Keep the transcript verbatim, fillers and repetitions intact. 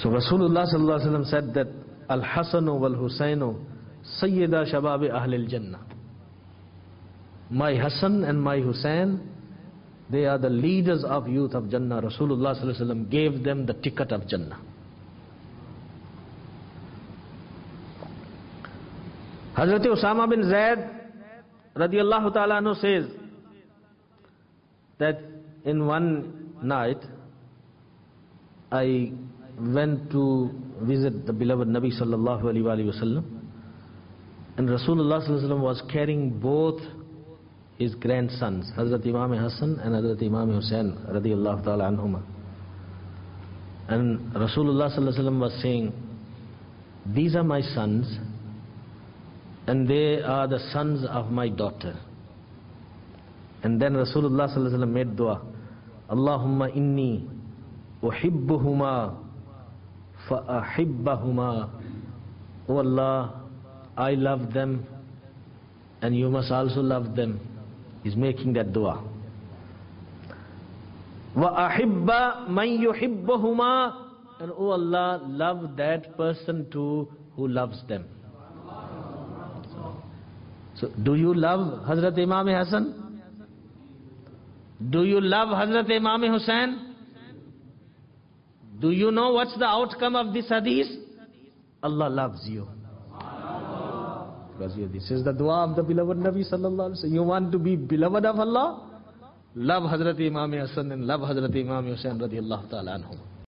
So Rasulullah sallallahu alaihi wasallam said that Al-Hasanu wal-Husainu Sayyida Shababi Ahlil Jannah. My Hassan and my Hussein, they are the leaders of youth of Jannah. Rasulullah sallallahu alaihi wasallam gave them the ticket of Jannah. Hazrat Usama bin Zaid radiyallahu ta'ala anhu says that in one night I went to visit the beloved Nabi sallallahu alaihi wasallam, and Rasulullah sallallahu alaihi wasallam was carrying both his grandsons, Hazrat Imam Hassan and Hazrat Imam Hussain radiyallahu ta'ala anhuma. And Rasulullah sallallahu alaihi wasallam was saying, these are my sons and they are the sons of my daughter. And then Rasulullah sallallahu alaihi wasallam made dua, Allahumma inni uhibbuhuma fa-ahibbahuma. Oh Allah, I love them and you must also love them. He's making that dua. Wa ahibba man yuhibbuhuma, and oh Allah, love that person too who loves them. So, do you love Hazrat Imam Hassan? Do you love Hazrat Imam Hussain? Do you know what's the outcome of this hadith? Allah loves you. Because this is the dua of the beloved Nabi sallallahu alaihi wasallam. You want to be beloved of Allah? Love Hazrat Imam Hassan and love Hazrat Imam Hussain radiyallahu ta'ala anhum.